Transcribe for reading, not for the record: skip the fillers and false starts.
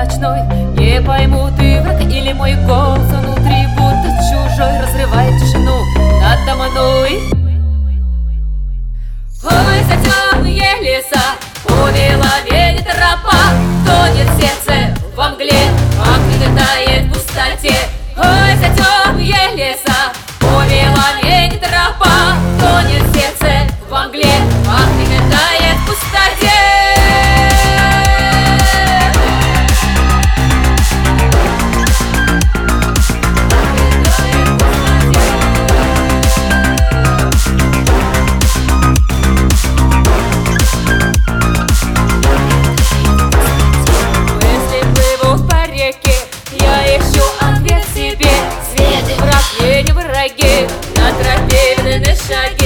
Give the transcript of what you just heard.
ночной. Не пойму, ты враг или мой голос внутри будто чужой разрывает тишину надо мной. Ой, за темные леса увела ветер тропа, тонет сердце во мгле, огонь тает в пустоте. Ой, за темные леса увела ветер тропа, тонет сердце во мгле, огонь тает в пустоте. Я ищу ответ себе, свет и враг, не враги, на тропе видны шаги.